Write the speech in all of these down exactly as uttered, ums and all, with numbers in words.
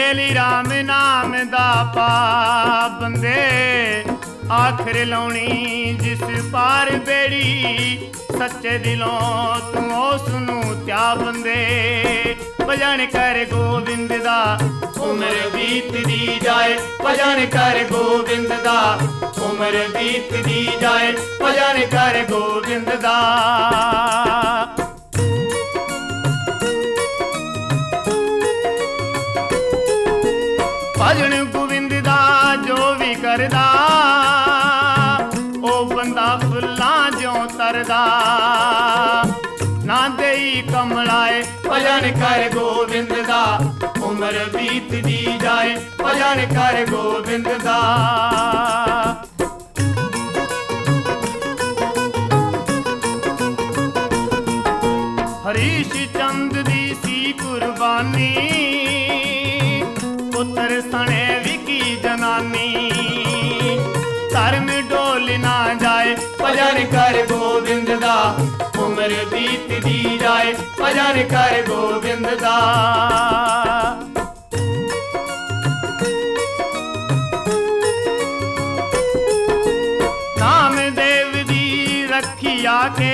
ਮੇਲੀ ਰਾਮ ਨਾਮ ਦਾ ਪਾਬੰਦੇ ਆਖਰ ਲਾਉਣੀ ਜਿਸ ਪਾਰ ਬੇੜੀ ਸੱਚੇ ਦਿਲੋਂ ਤੂੰ ਉਸ ਨੂੰ ਧਿਆ ਬੰਦੇ ਭਜਨ ਕਰ ਗੋਬਿੰਦ ਦਾ ਉਮਰ ਬੀਤਦੀ ਜਾਏ ਭਜਨ ਕਰ ਗੋਬਿੰਦ ਦਾ ਉਮਰ ਬੀਤਦੀ ਜਾਏ ਭਜਨ ਕਰ ਗੋਬਿੰਦ ਦਾ ਭਜਨ ਗੋਬਿੰਦ ਦਾ ਜੋ ਵੀ ਕਰਦਾ ਉਹ ਬੰਦਾ ਫੁੱਲਾਂ ਜਿਉਂ ਤਰਦਾ ਨਾ ਦੇਈ ਕਮਲਾਏ ਭਜਨ ਕਰ ਗੋਬਿੰਦ ਦਾ ਉਮਰ ਬੀਤਦੀ ਜਾਏ ਭਜਨ ਕਰ ਗੋਬਿੰਦ ਦਾ ਹਰੀਸ਼ ਚੰਦ ਦੀ ਸੀ ਕੁਰਬਾਨੀ ਪੁੱਤਰ ਸਣੇ ਵਿਕੀ ਜਨਾਨੀ ਧਰਮ ਡੋਲ ਨਾ ਜਾਏ ਭਜਨ ਕਰ ਗੋਬਿੰਦ ਦਾ ਉਮਰ ਬੀਤਦੀ ਜਾਏ ਭਜਨ ਕਰ ਗੋਬਿੰਦ ਦਾ ਨਾਮਦੇਵ ਦੀ ਰੱਖਿਆ ਕੇ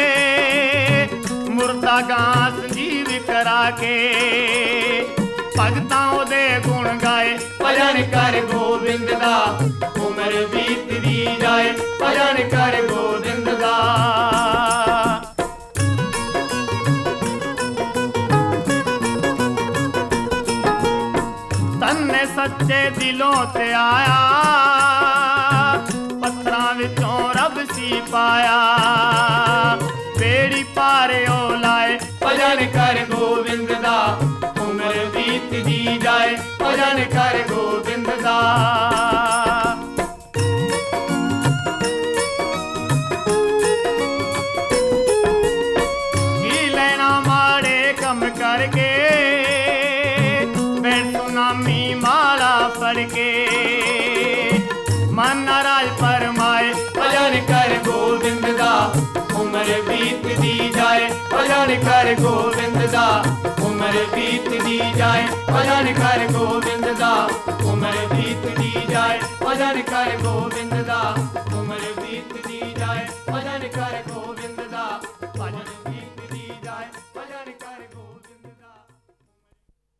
ਮੁਰਦਾ ਗਾਂ ਸੰਜੀਵ ਕਰਾ ਕੇ ਭਗਤਾਂ ਉਹਦੇ ਗੁਣ ਗਾਏ ਭਜਨ ਕਰ ਗੋਬਿੰਦ ਦਾ ਉਮਰ ਬੀਤਦੀ ਜਾਏ ਭਜਨ ਕਰ ਗੋਬਿੰਦ ਦਾ ਤੰਨੇ ਸੱਚੇ ਦਿਲੋਂ ਤੇ ਆਇਆ ਪੱਥਰਾਂ ਵਿੱਚੋਂ ਰੱਬ ਸੀ ਪਾਇਆ ਬੇੜੀ ਪਾਰਿਓ ਲਾਏ ਭਜਨ ਕਰ ਗੋਬਿੰਦ ਦਾ ਉਮਰ ਬੀਤਦੀ ਜਾਏ ਭਜਨ ਕਰ ਗੋਬਿੰਦ ਦਾ ਕੀ ਲੈਣਾ ਮਾੜੇ ਕੰਮ ਕਰਕੇ ਬੈਠ ਸੁਨਾਮੀ ਮਾਲਾ ਫੜ ਕੇ ਮਨ ਨਾਰਾਜ਼ ਫਰਮਾਏ ਭਜਨ ਕਰ ਗੋਬਿੰਦ ਦਾ ਉਮਰ ਬੀਤਦੀ ਜਾਏ ਭਜਨ ਕਰ ਗੋਬਿੰਦ ਦਾ ਉਮਰ ਬੀਤਦੀ ਜਾਏ ਭਜਨ ਕਰ ਗੋਬਿੰਦ ਦਾ ਉਮਰ ਬੀਤਦੀ ਜਾਏ ਭਜਨ ਕਰ ਗੋਬਿੰਦ ਦਾ ਉਮਰ ਬੀਤਦੀ ਜਾਏ ਭਜਨ ਕਰ ਗੋਬਿੰਦ ਦਾ ਭਜਨ